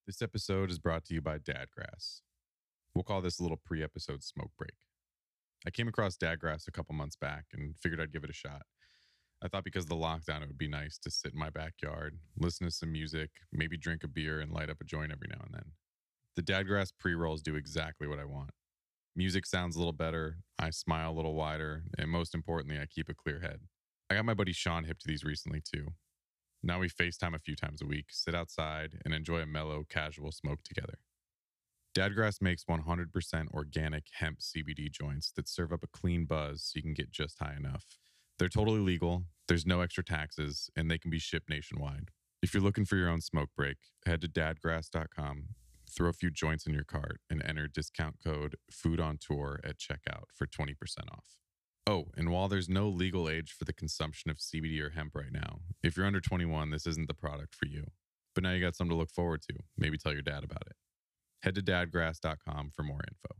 This episode is brought to you by Dadgrass. We'll call this a little pre-episode smoke break. I came across Dadgrass a couple months back and figured I'd give it a shot. I thought because of the lockdown, it would be nice to sit in my backyard, listen to some music, maybe drink a beer, and light up a joint every now and then. The Dadgrass pre-rolls do exactly what I want. Music sounds a little better, I smile a little wider, and most importantly, I keep a clear head. I got my buddy Sean hip to these recently too. Now we FaceTime a few times a week, sit outside, and enjoy a mellow, casual smoke together. Dadgrass makes 100% organic hemp CBD joints that serve up a clean buzz so you can get just high enough. They're totally legal, there's no extra taxes, and they can be shipped nationwide. If you're looking for your own smoke break, head to dadgrass.com, throw a few joints in your cart, and enter discount code FOODONTOUR at checkout for 20% off. Oh, and while there's no legal age for the consumption of CBD or hemp right now, if you're under 21, this isn't the product for you. But now you got something to look forward to. Maybe tell your dad about it. Head to dadgrass.com for more info.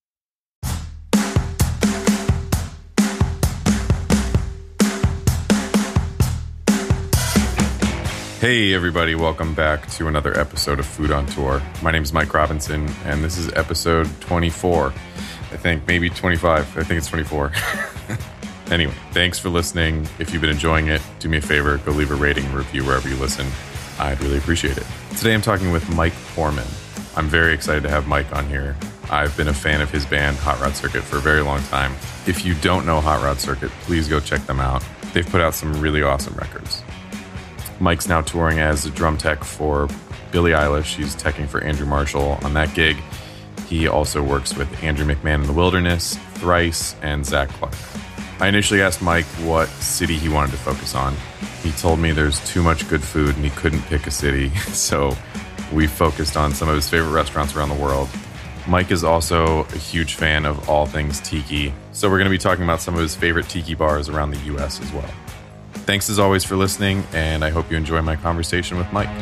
Hey everybody, welcome back to another episode of Food on Tour. My name is Mike Robinson, and this is episode 24. I think maybe 25. I think it's 24. Anyway, thanks for listening. If you've been enjoying it, do me a favor, go leave a rating and review wherever you listen. I'd really appreciate it. Today I'm talking with Mike Foreman. I'm very excited to have Mike on here. I've been a fan of his band, Hot Rod Circuit, for a very long time. If you don't know Hot Rod Circuit, please go check them out. They've put out some really awesome records. Mike's now touring as a drum tech for Billie Eilish. He's teching for Andrew Marshall on that gig. He also works with Andrew McMahon in the Wilderness, Thrice, and Zach Clark. I initially asked Mike what city he wanted to focus on. He told me there's too much good food and he couldn't pick a city, so we focused on some of his favorite restaurants around the world. Mike is also a huge fan of all things tiki, so we're going to be talking about some of his favorite tiki bars around the U.S. as well. Thanks as always for listening, and I hope you enjoy my conversation with Mike.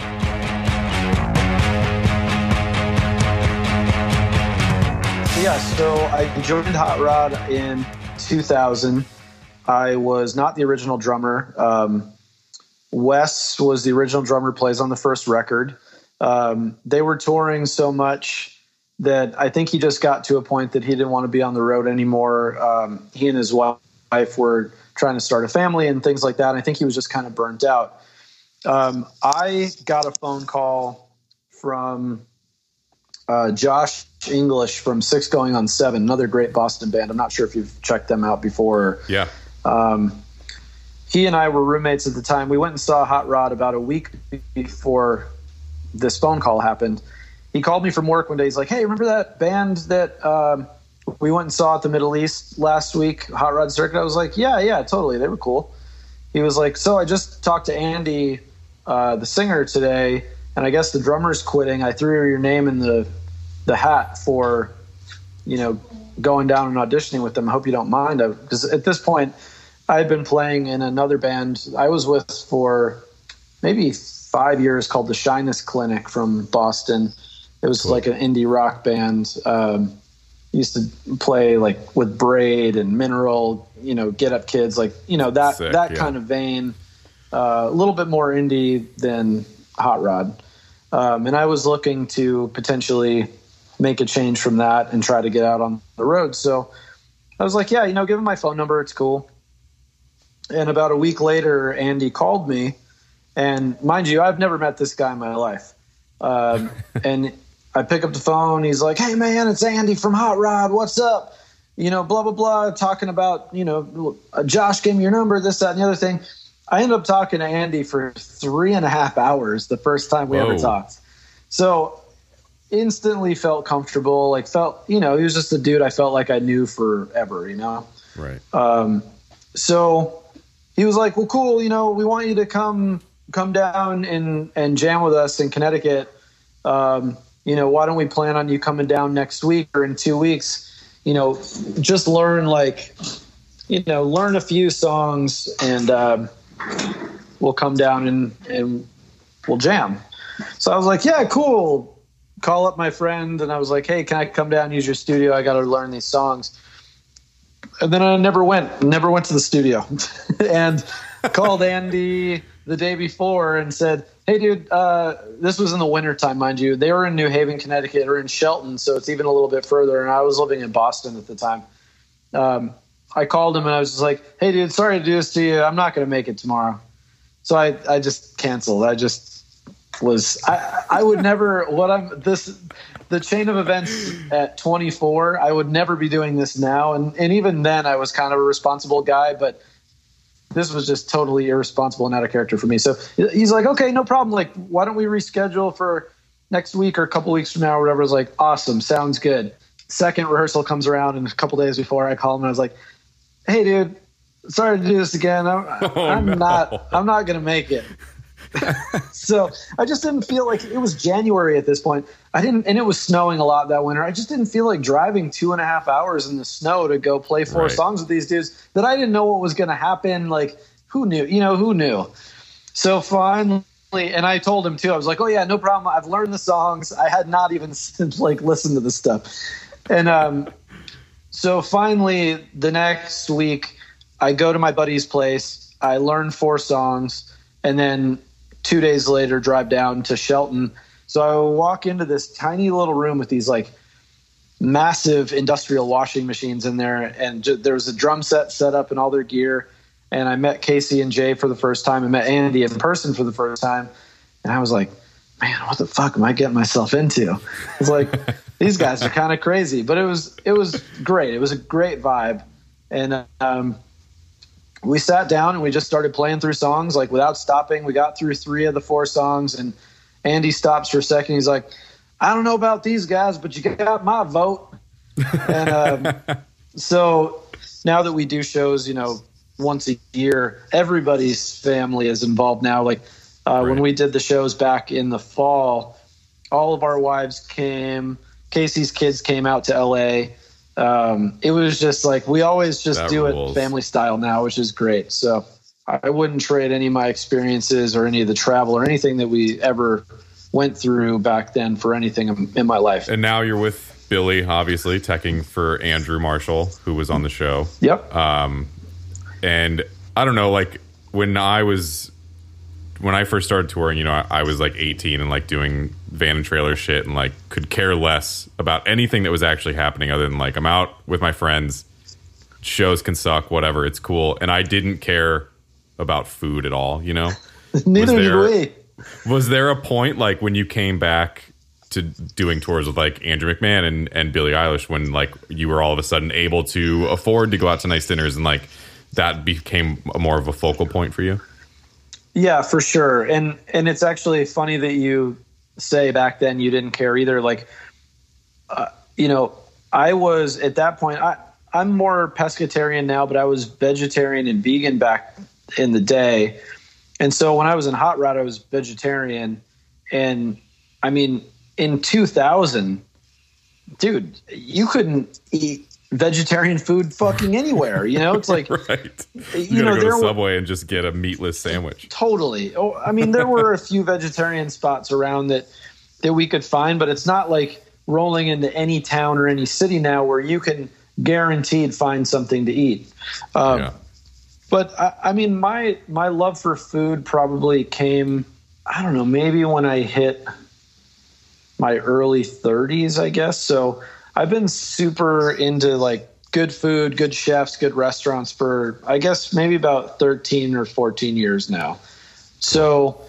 Yeah, so I joined Hot Rod in 2000. I was not the original drummer. Wes was the original drummer, plays on the first record. They were touring so much that I think he just got to a point that he didn't want to be on the road anymore. He and his wife were trying to start a family and things like that. I think he was just kind of burnt out. I got a phone call from Josh English from 6 Going on 7, another great Boston band. I'm not sure if you've checked them out before. Yeah. He and I were roommates at the time. We went and saw Hot Rod about a week before this phone call happened. He called me from work one day. He's like, hey, remember that band that we went and saw at the Middle East last week, Hot Rod Circuit? I was like, yeah, totally. They were cool. He was like, so I just talked to Andy, the singer, today, and I guess the drummer's quitting. I threw your name in the hat for, going down and auditioning with them. I hope you don't mind. Because at this point, I had been playing in another band I was with for maybe 5 years called the Shyness Clinic from Boston. It was cool. Like an indie rock band. Used to play like with Braid and Mineral, Get Up Kids, like, that Sick, that yeah. kind of vein, a little bit more indie than Hot Rod. And I was looking to potentially make a change from that and try to get out on the road. So I was like, yeah, give him my phone number. It's cool. And about a week later, Andy called me, and mind you, I've never met this guy in my life. And I pick up the phone. He's like, hey man, it's Andy from Hot Rod. What's up? Blah, blah, blah. Talking about, Josh gave me your number, this, that, and the other thing. I ended up talking to Andy for 3.5 hours the first time we ever talked. So instantly felt comfortable, he was just a dude I felt like I knew forever, Right. So he was like, well, cool. We want you to come down and jam with us in Connecticut. Why don't we plan on you coming down next week or in 2 weeks? Just learn learn a few songs and we'll come down and we'll jam. So I was like, yeah, cool. Call up my friend, and I was like, hey, can I come down and use your studio? I got to learn these songs. And then I never went to the studio and called Andy the day before and said, hey, dude, this was in the wintertime, mind you. They were in New Haven, Connecticut, or in Shelton, so it's even a little bit further. And I was living in Boston at the time. I called him and I was just like, hey, dude, sorry to do this to you. I'm not going to make it tomorrow. So I just canceled. I would never, the chain of events at 24, I would never be doing this now. And even then I was kind of a responsible guy, but this was just totally irresponsible and out of character for me. So he's like, okay, no problem. Like, why don't we reschedule for next week or a couple weeks from now or whatever? I was like, awesome. Sounds good. Second rehearsal comes around, and a couple days before I call him, and I was like, hey, dude, sorry to do this again. I'm not going to make it. So I just didn't feel like it was January at this point. And it was snowing a lot that winter. I just didn't feel like driving 2.5 hours in the snow to go play four songs with these dudes that I didn't know what was going to happen. Like, who knew? Who knew? So finally, and I told him too, I was like, oh yeah, no problem. I've learned the songs. I had not even listened to this stuff. And so finally the next week I go to my buddy's place. I learn 4 songs, and then 2 days later drive down to Shelton. So I walk into this tiny little room with these like massive industrial washing machines in there. And there was a drum set up and all their gear. And I met Casey and Jay for the first time. I met Andy in person for the first time. And I was like, man, what the fuck am I getting myself into? It's like, these guys are kind of crazy, but it was great. It was a great vibe. And, we sat down and we just started playing through songs like without stopping. We got through 3 of the 4 songs, and Andy stops for a second. He's like, I don't know about these guys, but you got my vote. And so now that we do shows, once a year, everybody's family is involved now. Like when we did the shows back in the fall, all of our wives came. Casey's kids came out to LA. It was just like, we always just do it family style now, which is great. So I wouldn't trade any of my experiences or any of the travel or anything that we ever went through back then for anything in my life. And now you're with Billy, obviously teching for Andrew Marshall, who was on the show. Yep. And I don't know, like when I first started touring, I was like 18 and like doing van and trailer shit and like could care less about anything that was actually happening other than like I'm out with my friends, shows can suck, whatever, it's cool. And I didn't care about food at all, Neither did we. Was there a point like when you came back to doing tours with like Andrew McMahon and Billie Eilish when like you were all of a sudden able to afford to go out to nice dinners and like that became more of a focal point for you? Yeah, for sure. And it's actually funny that you say back then you didn't care either. Like, I was at that point, I'm more pescatarian now, but I was vegetarian and vegan back in the day. And so when I was in Hot Rod, I was vegetarian. And I mean, in 2000, dude, you couldn't eat vegetarian food fucking anywhere, it's like right. You gotta go to Subway and just get a meatless sandwich. Totally. Oh, I mean, there were a few vegetarian spots around that we could find, but it's not like rolling into any town or any city now where you can guaranteed find something to eat. But I mean, my love for food probably came, I don't know, maybe when I hit my early 30s, I guess. So I've been super into like good food, good chefs, good restaurants for, I guess, maybe about 13 or 14 years now. So,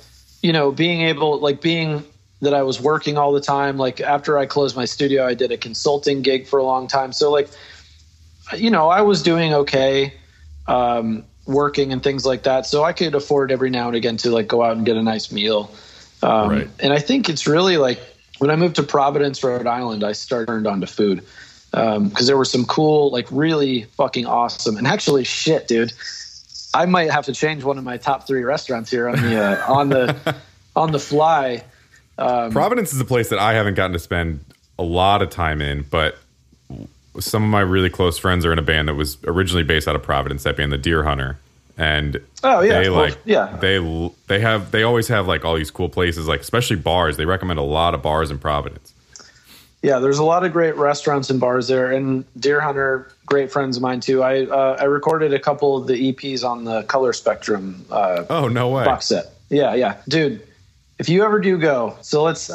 being that I was working all the time, like after I closed my studio, I did a consulting gig for a long time. So like, I was doing okay, working and things like that. So I could afford every now and again to like go out and get a nice meal. And I think it's really like, when I moved to Providence, Rhode Island, I turned on to food because there were some cool, like really fucking awesome. And actually, shit, dude, I might have to change one of my top 3 restaurants here on the fly. Providence is a place that I haven't gotten to spend a lot of time in, but some of my really close friends are in a band that was originally based out of Providence, that band, the Deer Hunter. And they always have like all these cool places, like especially bars. They recommend a lot of bars in Providence. Yeah, there's a lot of great restaurants and bars there. And Deer Hunter, great friends of mine too. I recorded a couple of the EPs on the Color Spectrum oh, no way. box set. Yeah, dude. if you ever do go, so let's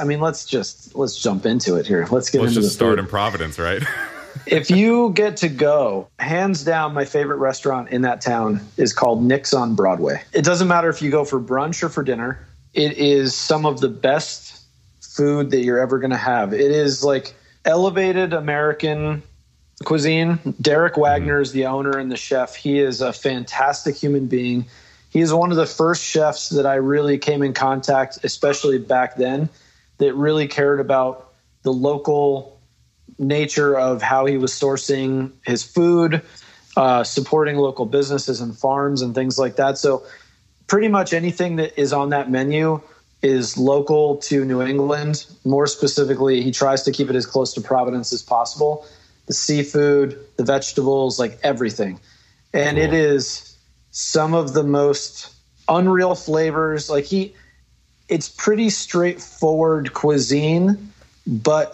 jump into it here. Let's just start in Providence, right? If you get to go, hands down, my favorite restaurant in that town is called Nick's on Broadway. It doesn't matter if you go for brunch or for dinner. It is some of the best food that you're ever going to have. It is like elevated American cuisine. Derek Wagner is the owner and the chef. He is a fantastic human being. He is one of the first chefs that I really came in contact, especially back then, that really cared about the local nature of how he was sourcing his food, supporting local businesses and farms and things like that. So pretty much anything that is on that menu is local to New England. More specifically, he tries to keep it as close to Providence as possible. The seafood, the vegetables, like everything. And It is some of the most unreal flavors. Like it's pretty straightforward cuisine, but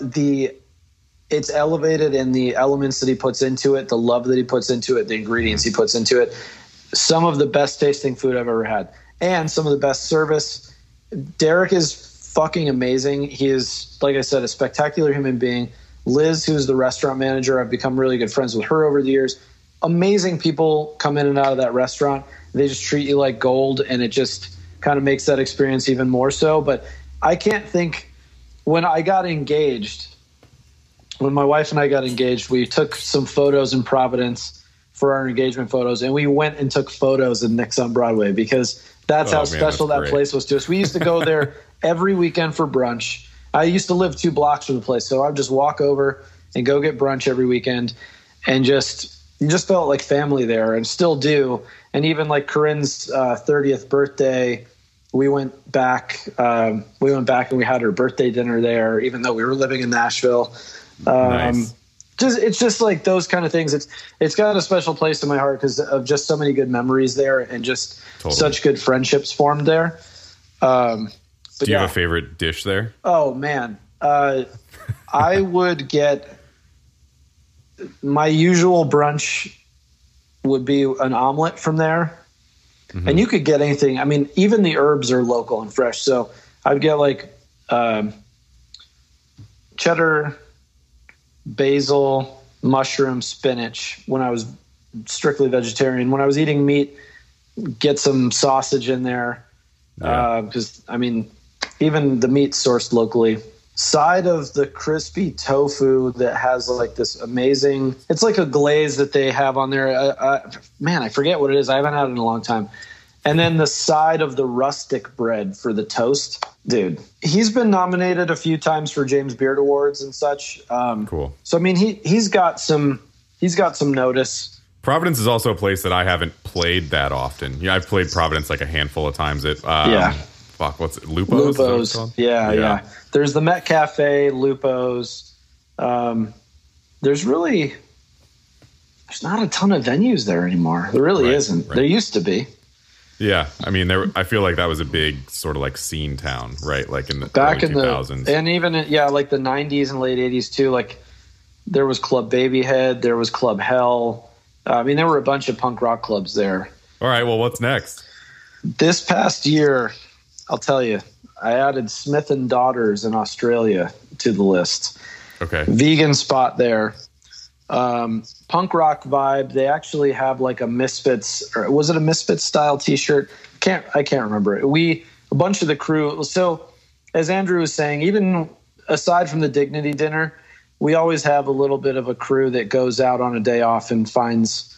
it's elevated in the elements that he puts into it, the love that he puts into it, the ingredients he puts into it. Some of the best tasting food I've ever had, and some of the best service. Derek is fucking amazing. He is, like I said, a spectacular human being. Liz, who's the restaurant manager, I've become really good friends with her over the years. Amazing people come in and out of that restaurant. They just treat you like gold, and it just kind of makes that experience even more so. But I can't think, when I got engaged, when my wife and I got engaged, we took some photos in Providence for our engagement photos, and we went and took photos in Nick's on Broadway because that's how special that place was to us. We used to go there every weekend for brunch. I used to live 2 blocks from the place, so I would just walk over and go get brunch every weekend, and you just felt like family there, and still do. And even like Corinne's 30th birthday, we went back and we had her birthday dinner there, even though we were living in Nashville. Nice. It's just like those kind of things. It's got a special place in my heart because of just so many good memories there, and just such good friendships formed there. Do you have a favorite dish there? Oh man, I would get, my usual brunch would be an omelet from there. Mm-hmm. And you could get anything. I mean, even the herbs are local and fresh. So I'd get like cheddar, basil, mushroom, spinach when I was strictly vegetarian. When I was eating meat, get some sausage in there. Because, I mean, even the meat sourced locally. Side of the crispy tofu that has like this amazing, it's like a glaze that they have on there. Man, I forget what it is. I haven't had it in a long time. And then the side of the rustic bread for the toast. Dude, he's been nominated a few times for James Beard Awards and such. Cool. So, I mean, he's got some notice. Providence is also a place that I haven't played that often. Yeah, I've played Providence like a handful of times. What's it? Lupo's? Lupo's. Yeah. There's the Met Cafe, Lupo's. There's not a ton of venues there anymore. There really isn't. Right. There used to be. Yeah, I mean, I feel like that was a big sort of like scene town, right? Like in the early 2000s. And even like the 90s and late 80s too. Like there was Club Babyhead, there was Club Hell. I mean, there were a bunch of punk rock clubs there. All right, well, what's next? This past year, I'll tell you, I added Smith and Daughters in Australia to the list. Okay. Vegan spot there. Punk rock vibe. They actually have like a Misfits, or was it a Misfits style t-shirt? I can't remember it. A bunch of the crew. So as Andrew was saying, even aside from the Dignity dinner, we always have a little bit of a crew that goes out on a day off and finds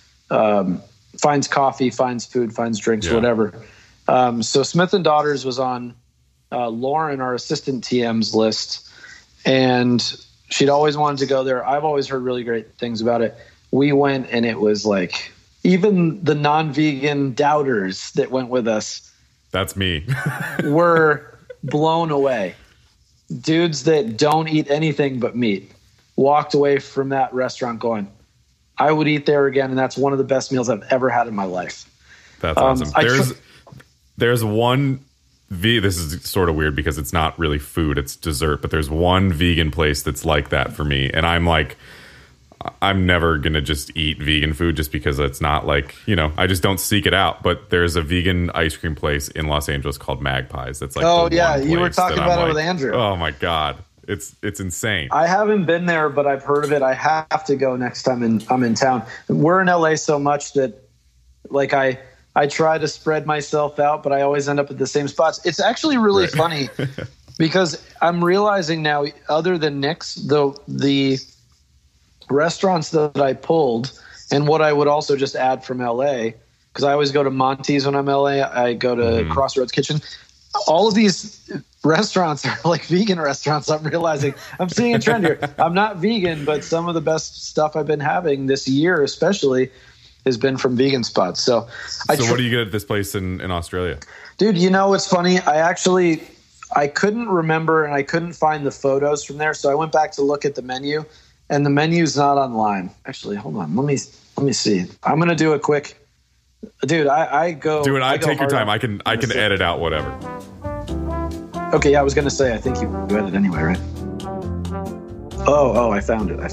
coffee, finds food, finds drinks, whatever. So Smith and Daughters was on Lauren, our assistant TM's list, and she'd always wanted to go there. I've always heard really great things about it. We went, and it was like, even the non-vegan doubters that went with us, that's me, were blown away. Dudes that don't eat anything but meat walked away from that restaurant going, I would eat there again, and that's one of the best meals I've ever had in my life. That's awesome. There's one this is sort of weird because it's not really food, it's dessert, but there's one vegan place that's like that for me, and I'm I'm never going to just eat vegan food just because it's not like, I just don't seek it out. But there's a vegan ice cream place in Los Angeles called Magpies. That's like, oh yeah, you were talking about it with Andrew. Oh my God. It's insane. I haven't been there, but I've heard of it. I have to go next time I'm in town. We're in LA so much that like I try to spread myself out, but I always end up at the same spots. It's actually really funny because I'm realizing now, other than Nick's, the restaurants that I pulled and what I would also just add from LA, because I always go to Monty's when I'm LA. I go to Crossroads Kitchen. All of these restaurants are like vegan restaurants. I'm realizing I'm seeing a trend here. I'm not vegan, but some of the best stuff I've been having this year, especially, has been from vegan spots. So what do you get at this place in Australia? Dude, it's funny. I couldn't remember and I couldn't find the photos from there. So I went back to look at the menu and the menu's not online. Actually, hold on. Let me see. I'm going to do a quick, dude. I go. Do it. I take your time. I can edit out whatever. Okay. Yeah. I was going to say, I think you edit anyway, right? Oh, I found it.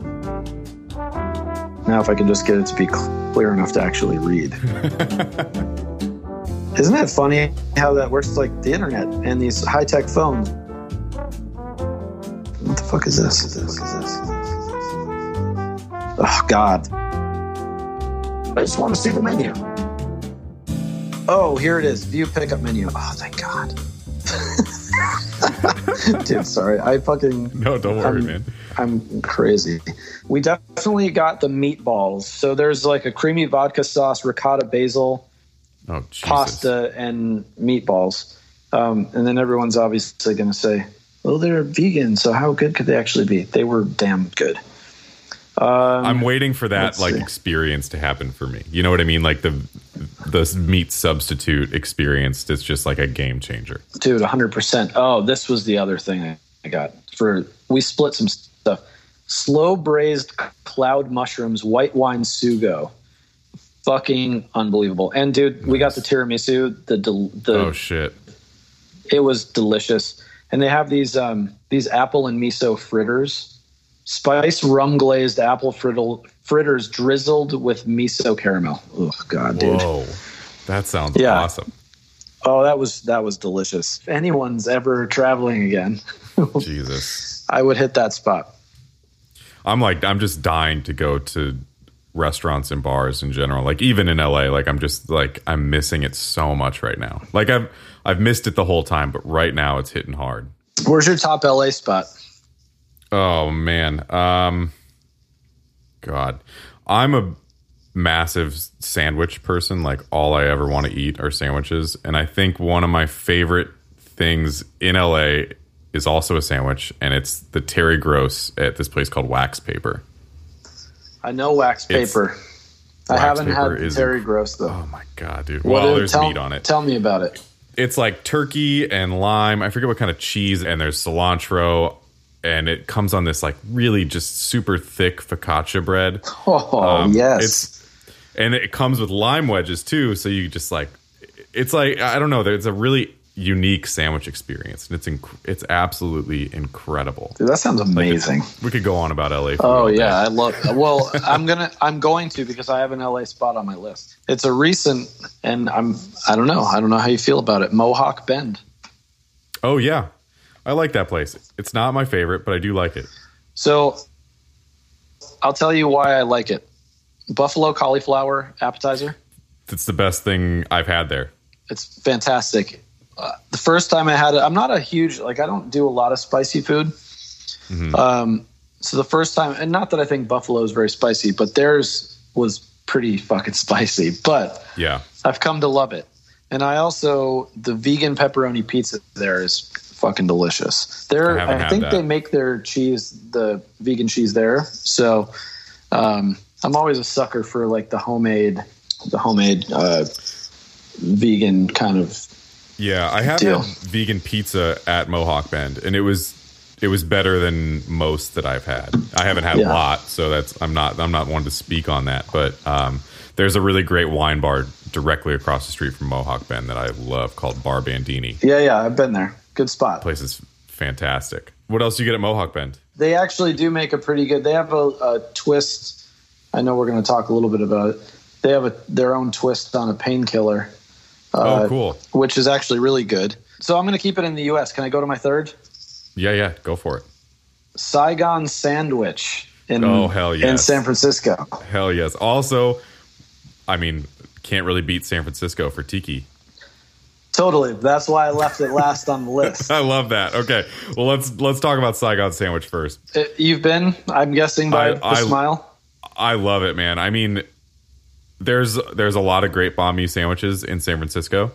Now, if I can just get it to be clear enough to actually read. Isn't that funny how that works? Like the internet and these high-tech phones. What the fuck is this? Oh, God. I just want to see the menu. Oh, here it is. View pickup menu. Oh, thank God. Dude, sorry. No, don't worry, man. I'm crazy. We definitely got the meatballs. So there's like a creamy vodka sauce, ricotta basil, pasta, and meatballs. And then everyone's obviously going to say, well, they're vegan, so how good could they actually be? They were damn good. I'm waiting for that experience to happen for me. You know what I mean? Like the meat substitute experience is just like a game changer. Dude, 100%. Oh, this was the other thing I got. We split some stuff. Slow braised cloud mushrooms, white wine sugo. Fucking unbelievable. And dude, we got the tiramisu. Oh shit. It was delicious. And they have these apple and miso fritters. Spice rum glazed apple fritters drizzled with miso caramel. Oh God, dude. Whoa. That sounds awesome. Oh, that was delicious. If anyone's ever traveling again, Jesus, I would hit that spot. I'm just dying to go to restaurants and bars in general. Like even in LA, like I'm missing it so much right now. Like I've missed it the whole time, but right now it's hitting hard. Where's your top LA spot? Oh man. God, I'm a massive sandwich person. Like all I ever want to eat are sandwiches. And I think one of my favorite things in LA is also a sandwich, and it's the Terry Gross at this place called Wax Paper. I know Wax Paper. I haven't had Terry Gross though. Oh my God, dude. Well, there's meat on it. Tell me about it. It's like turkey and lime. I forget what kind of cheese, and there's cilantro, and it comes on this like really just super thick focaccia bread. Oh, yes. And it comes with lime wedges too, so you just like, it's like, I don't know, it's a really unique sandwich experience, and it's absolutely incredible. Dude, that sounds amazing. Like we could go on about LA. Oh yeah, I love. Well, I'm going to because I have an LA spot on my list. It's a recent, and I don't know how you feel about it. Mohawk Bend. Oh yeah, I like that place. It's not my favorite, but I do like it. So, I'll tell you why I like it. Buffalo cauliflower appetizer. It's the best thing I've had there. It's fantastic. The first time I had it, I'm not a huge, I don't do a lot of spicy food. Mm-hmm. So the first time, and not that I think Buffalo is very spicy, but theirs was pretty fucking spicy. But yeah, I've come to love it. And the vegan pepperoni pizza there is fucking delicious. I think they make their cheese, the vegan cheese there. So I'm always a sucker for like the homemade vegan kind of. Yeah, I have had vegan pizza at Mohawk Bend, and it was better than most that I've had. I haven't had a lot, so I'm not one to speak on that. But there's a really great wine bar directly across the street from Mohawk Bend that I love called Bar Bandini. Yeah, I've been there. Good spot. The place is fantastic. What else do you get at Mohawk Bend? They actually do make a pretty good. They have a twist. I know we're going to talk a little bit about it. They have their own twist on a painkiller. Cool. Which is actually really good. So I'm going to keep it in the U.S. Can I go to my third? Yeah, go for it. Saigon Sandwich in San Francisco. Hell yes. Also, I mean, can't really beat San Francisco for tiki. Totally. That's why I left it last on the list. I love that. Okay. Well, let's talk about Saigon Sandwich first. You've been, I'm guessing, by the smile? I love it, man. I mean, there's a lot of great banh mi sandwiches in San Francisco.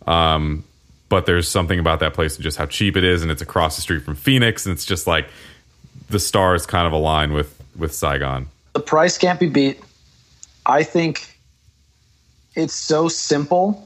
But there's something about that place and just how cheap it is, and it's across the street from Phoenix, and it's just like the stars kind of align with Saigon. The price can't be beat. I think it's so simple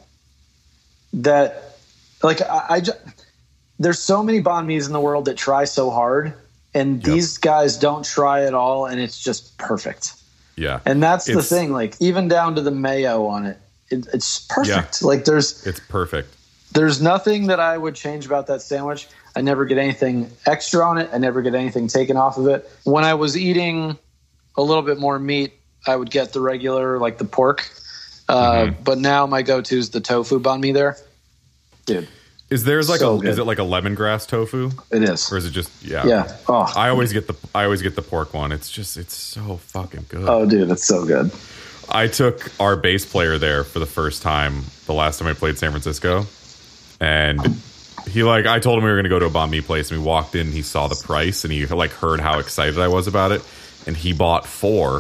that, like, there's so many banh mi's in the world that try so hard, and these guys don't try at all, and it's just perfect. Yeah. And that's the thing, like, even down to the mayo on it, it's perfect. Yeah. Like, it's perfect. There's nothing that I would change about that sandwich. I never get anything extra on it. I never get anything taken off of it. When I was eating a little bit more meat, I would get the regular, like the pork. But now my go-to is the tofu banh mi there. Dude. Is it like a lemongrass tofu? It is. Or is it just Yeah. Oh. I always get the pork one. It's so fucking good. Oh, dude, it's so good. I took our bass player there for the first time the last time I played San Francisco. And I told him we were going to go to a banh mi place, and we walked in and he saw the price and he heard how excited I was about it. And he bought 4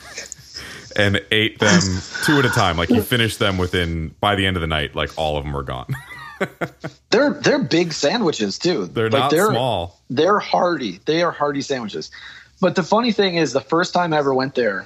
and ate them 2 at a time. Like, he finished them by the end of the night, like all of them were gone. They're big sandwiches too. They're not small. They're hearty. They are hearty sandwiches. But the funny thing is, the first time I ever went there,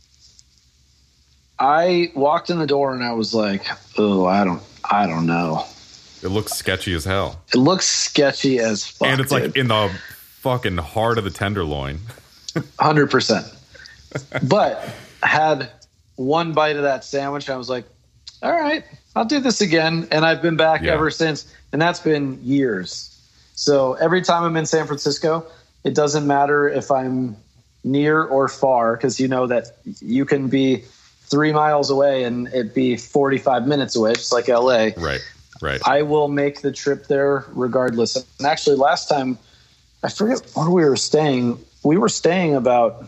I walked in the door and I was like, oh, I don't know. It looks sketchy as hell. It looks sketchy as fuck. And it's like in the fucking heart of the tenderloin. 100%. But I had one bite of that sandwich. I was like, all right, I'll do this again. And I've been back ever since. And that's been years. So every time I'm in San Francisco, it doesn't matter if I'm near or far, because you know that you can be 3 miles away and it be 45 minutes away, just like LA. Right. I will make the trip there regardless. And actually, last time, I forget where we were staying. We were staying about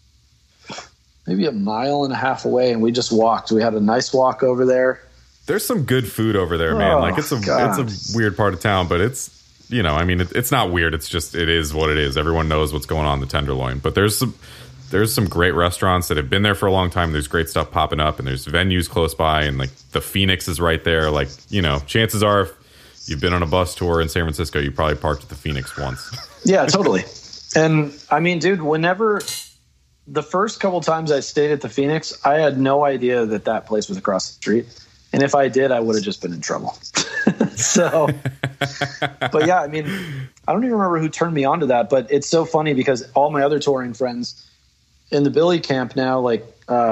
maybe 1.5 miles away, and we just walked. We had a nice walk over there. There's some good food over there, man. Like, it's a weird part of town, but it's, it's not weird. It's just, it is what it is. Everyone knows what's going on in the Tenderloin. But there's some great restaurants that have been there for a long time. There's great stuff popping up, and there's venues close by, and like the Phoenix is right there. Like, chances are if you've been on a bus tour in San Francisco, you probably parked at the Phoenix once. Yeah, totally. And I mean, dude, whenever the first couple times I stayed at the Phoenix, I had no idea that place was across the street. And if I did, I would have just been in trouble. So, but yeah, I mean, I don't even remember who turned me on to that, but it's so funny because all my other touring friends in the Billy camp now, like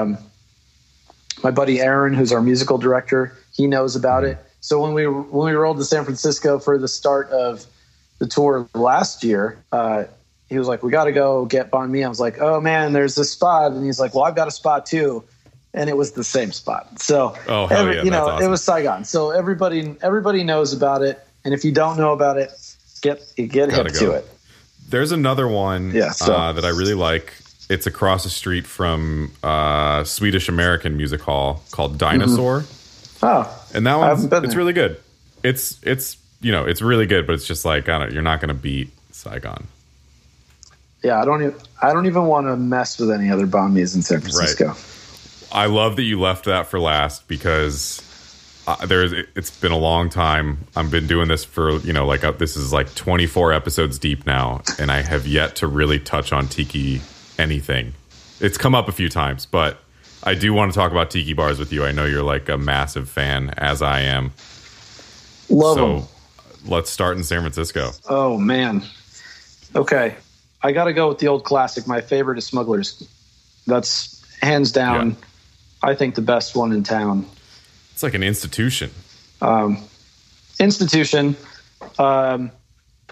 my buddy Aaron, who's our musical director, he knows about it. So when we rolled to San Francisco for the start of the tour last year, he was like, we got to go get banh mi. I was like, oh man, there's this spot. And he's like, well, I've got a spot too. And it was the same spot. So, awesome. It was Saigon. So everybody knows about it. And if you don't know about it, get hip to it. There's another one that I really like. It's across the street from Swedish American Music Hall called Dinosaur. Mm-hmm. Oh, and that one, it's really good. It's it's really good, but it's just like, you're not going to beat Saigon. Yeah, I don't even want to mess with any other banh mi's in San Francisco. Right. I love that you left that for last because it's been a long time. I've been doing this for, this is like 24 episodes deep now, and I have yet to really touch on tiki anything. It's come up a few times, but I do want to talk about tiki bars with you. I know you're like a massive fan, as I am. Love them. So let's start in San Francisco. Oh, man. Okay. I got to go with the old classic. My favorite is Smuggler's. That's hands down. Yeah. I think the best one in town. It's like an institution. Institution. Put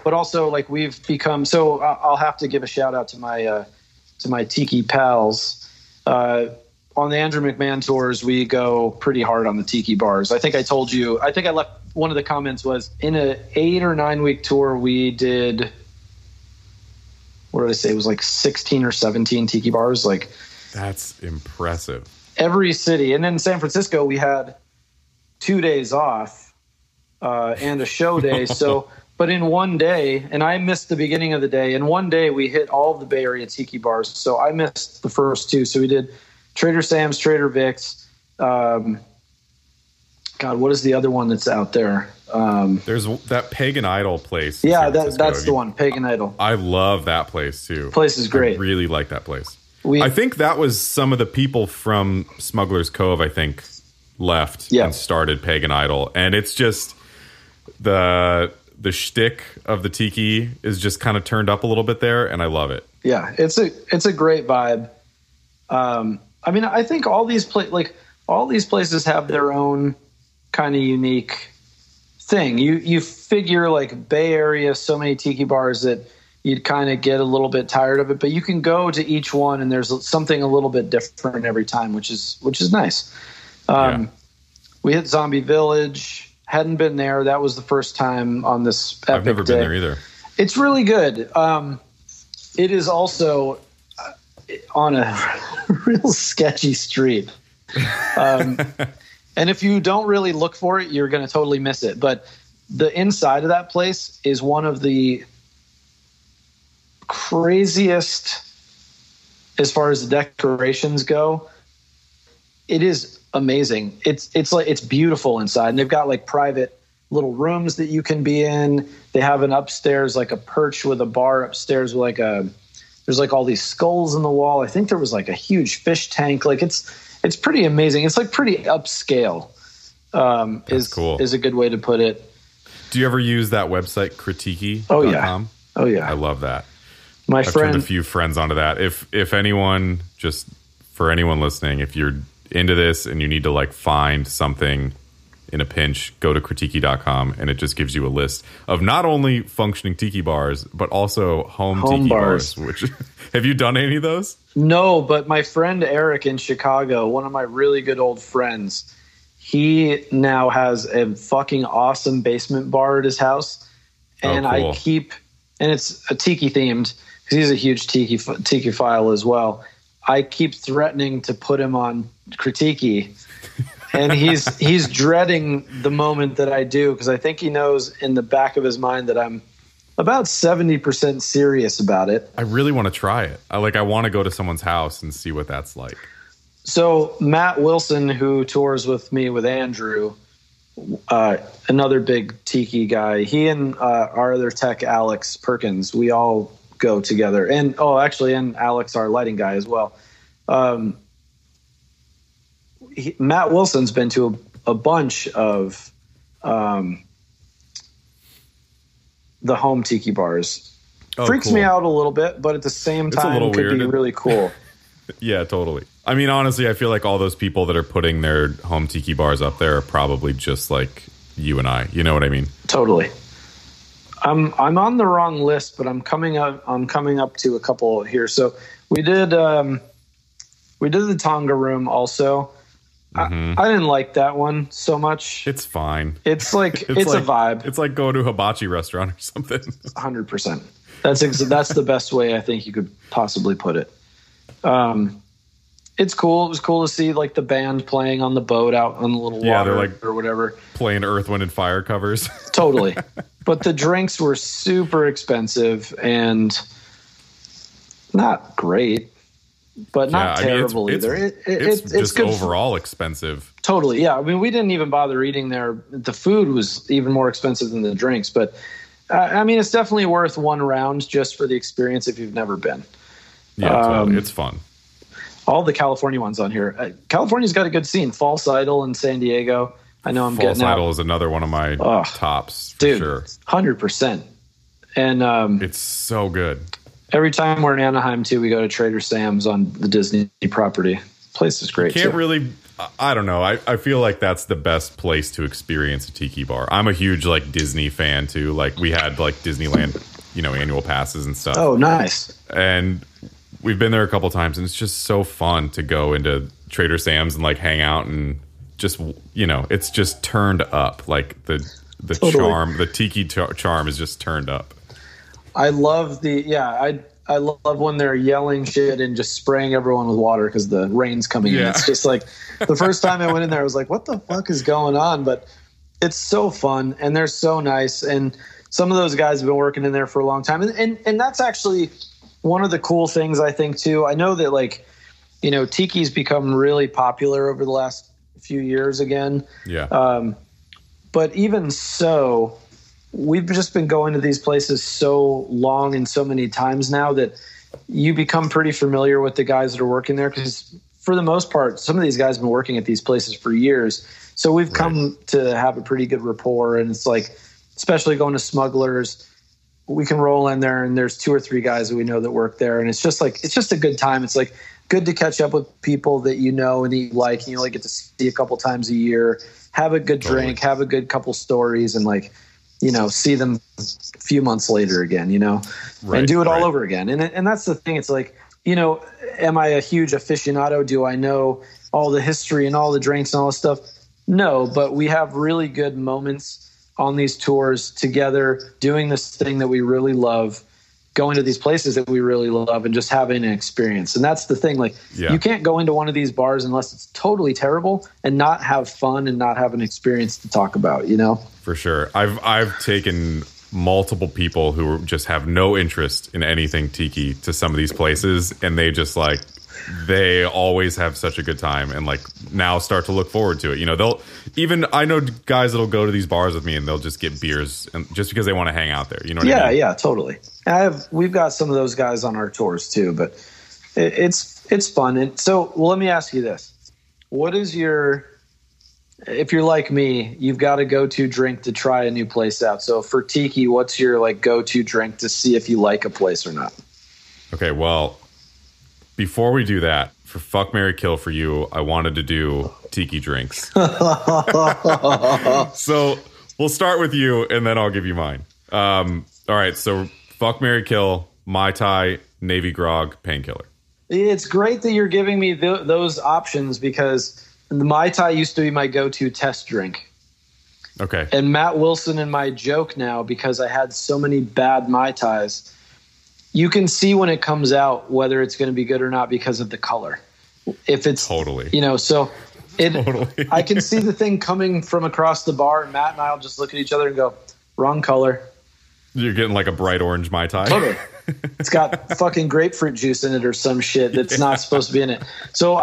but also like we've become, so I'll have to give a shout out to my tiki pals. On the Andrew McMahon tours, we go pretty hard on the tiki bars. I think I told you, I think I left, one of the comments was in an 8 or 9 week tour, we did, what did I say? It was like 16 or 17 tiki bars. Like, that's impressive. Every city. And then in San Francisco, we had 2 days off and a show day. So, but in one day, and I missed the beginning of the day, in one day we hit all of the Bay Area tiki bars. So I missed the first 2. So we did Trader Sam's, Trader Vic's. God, what is the other one that's out there? There's that Pagan Idol place. Yeah, that's the one, Pagan Idol. I love that place too. Place is great. I really like that place. I think that was some of the people from Smuggler's Cove, I think, left and started Pagan Idol. And it's just the shtick of the tiki is just kind of turned up a little bit there, and I love it. Yeah, it's a great vibe. I mean, I think all these places have their own kind of unique thing. You figure like Bay Area, so many tiki bars that you'd kind of get a little bit tired of it, but you can go to each one and there's something a little bit different every time, which is nice. We hit Zombie Village. Hadn't been there. That was the first time on this epic I've never day. been there either. It's really good. It is also on a real sketchy street. And if you don't really look for it, you're going to totally miss it. But the inside of that place is one of the craziest as far as the decorations go. It is amazing. It's like, it's beautiful inside, and they've got like private little rooms that you can be in. They have an upstairs, like a perch with a bar upstairs with there's like all these skulls in the wall. I think there was like a huge fish tank. Like it's pretty amazing. It's like pretty upscale. Is cool. Is a good way to put it. Do you ever use that website Kritiki.com? Oh yeah. Oh yeah. I love that. I've turned a few friends onto that. If anyone, just for anyone listening, if you're into this and you need to like find something in a pinch, go to Kritiki.com, and it just gives you a list of not only functioning tiki bars, but also home tiki bars. Which have you done any of those? No, but my friend Eric in Chicago, one of my really good old friends, he now has a fucking awesome basement bar at his house. And cool. And it's a tiki themed, because he's a huge tiki file as well. I keep threatening to put him on Kritiki, and he's dreading the moment that I do, because I think he knows in the back of his mind that I'm about 70% serious about it. I really want to try it. I want to go to someone's house and see what that's like. So Matt Wilson, who tours with me with Andrew, another big tiki guy, he and our other tech, Alex Perkins, we all go together. And Alex, our lighting guy as well. Matt Wilson's been to a bunch of the home tiki bars. Freaks me out a little bit, but at the same time could be really cool. Yeah, totally. I mean, honestly, I feel like all those people that are putting their home tiki bars up there are probably just like you and I. You know what I mean? Totally. I'm on the wrong list, but I'm coming up to a couple here. So we did the Tonga Room also. Mm-hmm. I didn't like that one so much. It's fine. It's like it's a vibe. It's like going to a hibachi restaurant or something. 100%. That's the best way I think you could possibly put it. It's cool. It was cool to see like the band playing on the boat out on the little water, they're like or whatever, playing Earth, Wind and Fire covers. Totally. But the drinks were super expensive and not great, but not terrible either. It's just good overall expensive. Totally. Yeah. I mean, we didn't even bother eating there. The food was even more expensive than the drinks, but I mean, it's definitely worth one round just for the experience if you've never been. Yeah, totally. It's fun. All the California ones on here. California's got a good scene. False Idol in San Diego. I know I'm getting out. False Idol is another one of my tops, for sure. 100%. And it's so good. Every time we're in Anaheim, too, we go to Trader Sam's on the Disney property. Place is great, you can't really... I don't know. I feel like that's the best place to experience a tiki bar. I'm a huge like Disney fan too. Like we had like Disneyland, annual passes and stuff. Oh, nice. And we've been there a couple times, and it's just so fun to go into Trader Sam's and like hang out and just it's just turned up. Like the Totally. charm, the tiki charm is just turned up. I love I love when they're yelling shit and just spraying everyone with water because the rain's coming in. It's just like the first time I went in there, I was like, what the fuck is going on? But it's so fun and they're so nice. And some of those guys have been working in there for a long time. And that's actually one of the cool things I think too. I know that like, Tiki's become really popular over the last few years again. Yeah. But even so, we've just been going to these places so long and so many times now that you become pretty familiar with the guys that are working there because for the most part, some of these guys have been working at these places for years. So we've come to have a pretty good rapport. And it's like, especially going to Smugglers, we can roll in there and there's 2 or 3 guys that we know that work there. And it's just a good time. It's like good to catch up with people that and that you like, and you only get to see a couple times a year, have a good drink, have a good couple stories and like, see them a few months later again, and do it all over again. And that's the thing. It's like, am I a huge aficionado? Do I know all the history and all the drinks and all this stuff? No, but we have really good moments on these tours together, doing this thing that we really love, going to these places that we really love and just having an experience. And that's the thing. Like you can't go into one of these bars unless it's totally terrible and not have fun and not have an experience to talk about, For sure. I've taken multiple people who just have no interest in anything tiki to some of these places, and they just like they always have such a good time and like now start to look forward to it. I know guys that'll go to these bars with me and they'll just get beers and just because they want to hang out there. You know what I mean? Yeah, totally. We've got some of those guys on our tours too, but it's fun. And so, let me ask you this: what is if you're like me, you've got a go-to drink to try a new place out. So for tiki, what's your like go-to drink to see if you like a place or not? Okay, well, before we do that, for Fuck, Marry, Kill for you, I wanted to do tiki drinks. So we'll start with you, and then I'll give you mine. All right, so Fuck, Marry, Kill, Mai Tai, Navy Grog, Painkiller. It's great that you're giving me those options because the Mai Tai used to be my go-to test drink. Okay. And Matt Wilson and my joke now, because I had so many bad Mai Tais, you can see when it comes out whether it's going to be good or not because of the color. If it's totally, so totally. I can see the thing coming from across the bar, and Matt and I'll just look at each other and go, wrong color. You're getting like a bright orange Mai Tai. Totally. It's got fucking grapefruit juice in it or some shit that's not supposed to be in it. So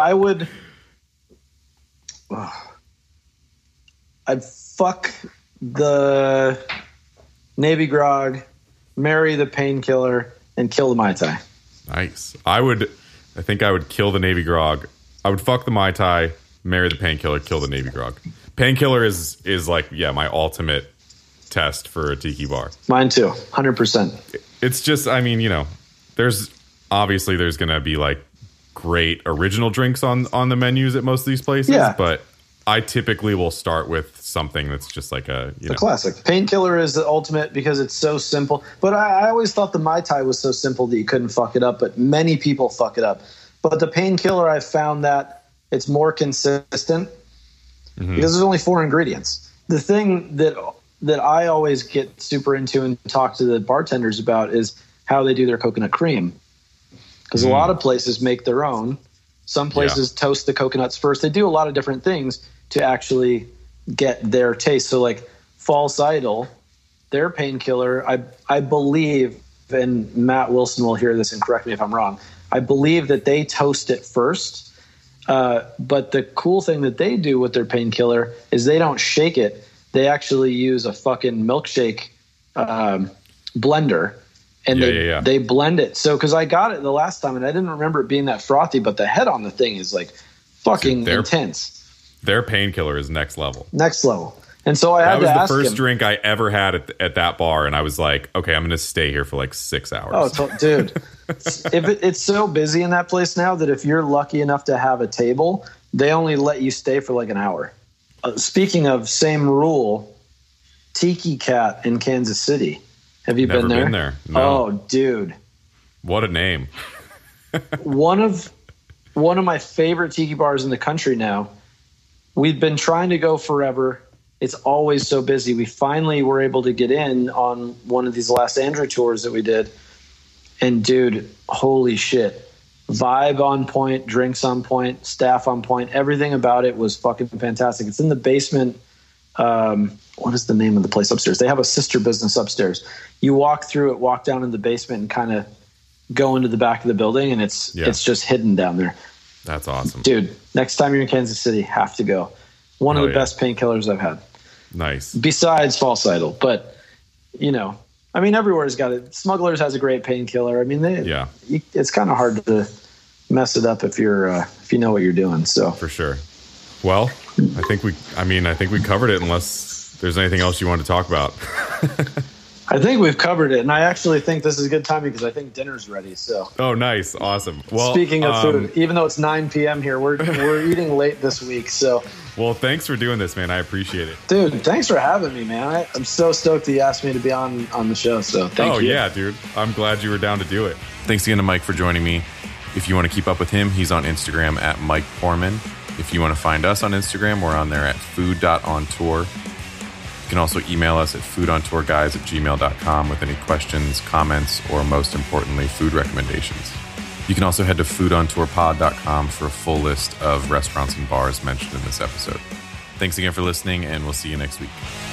I'd fuck the Navy Grog, marry the Painkiller, and kill the Mai Tai. Nice. I think I would kill the Navy Grog. I would fuck the Mai Tai, marry the Painkiller, kill the Navy Grog. Painkiller is like, my ultimate test for a tiki bar. Mine too, 100%. It's just, there's going to be like great original drinks on the menus at most of these places, but I typically will start with something that's just like a classic. Painkiller is the ultimate because it's so simple. But I always thought the Mai Tai was so simple that you couldn't fuck it up, but many people fuck it up. But the Painkiller, I found that it's more consistent because there's only 4 ingredients. The thing that I always get super into and talk to the bartenders about is how they do their coconut cream. Because a lot of places make their own. Some places toast the coconuts first. They do a lot of different things to actually get their taste. So like False Idol, their Painkiller, I believe, and Matt Wilson will hear this and correct me if I'm wrong, I believe that they toast it first. But the cool thing that they do with their Painkiller is they don't shake it. They actually use a fucking milkshake blender. And they blend it. So, because I got it the last time and I didn't remember it being that frothy, but the head on the thing is like fucking intense. Their Painkiller is next level. Next level. And so I had to ask him. That was the first drink I ever had at that bar. And I was like, okay, I'm going to stay here for like 6 hours. Oh, dude. It's so busy in that place now that if you're lucky enough to have a table, they only let you stay for like an hour. Speaking of same rule, Tiki Cat in Kansas City. Have you Never been there? been there. No. Oh, dude. What a name. One of my favorite tiki bars in the country now. We've been trying to go forever. It's always so busy. We finally were able to get in on one of these last Andrew tours that we did. And dude, holy shit. Vibe on point, drinks on point, staff on point. Everything about it was fucking fantastic. It's in the basement. What is the name of the place upstairs? They have a sister business upstairs. You walk through it, walk down in the basement, and kind of go into the back of the building, and it's just hidden down there. That's awesome. Dude, next time you're in Kansas City, have to go. One of the best painkillers I've had. Nice. Besides false idol. But, you know, I mean, everywhere's got it. Smugglers has a great painkiller. I mean, it's kind of hard to mess it up if you know what you're doing. So for sure. Well, I think we covered it unless there's anything else you want to talk about. I think we've covered it, and I actually think this is a good time because I think dinner's ready. So. Oh, nice, awesome. Well, speaking of food, even though it's 9 p.m. here, we're eating late this week. So. Well, thanks for doing this, man. I appreciate it, dude. Thanks for having me, man. I'm so stoked that you asked me to be on the show. So thank you. Oh yeah, dude. I'm glad you were down to do it. Thanks again to Mike for joining me. If you want to keep up with him, he's on Instagram at Mike Poorman. If you want to find us on Instagram, we're on there at food.ontour. You can also email us at foodontourguys@gmail.com with any questions, comments, or most importantly, food recommendations. You can also head to foodontourpod.com for a full list of restaurants and bars mentioned in this episode. Thanks again for listening, and we'll see you next week.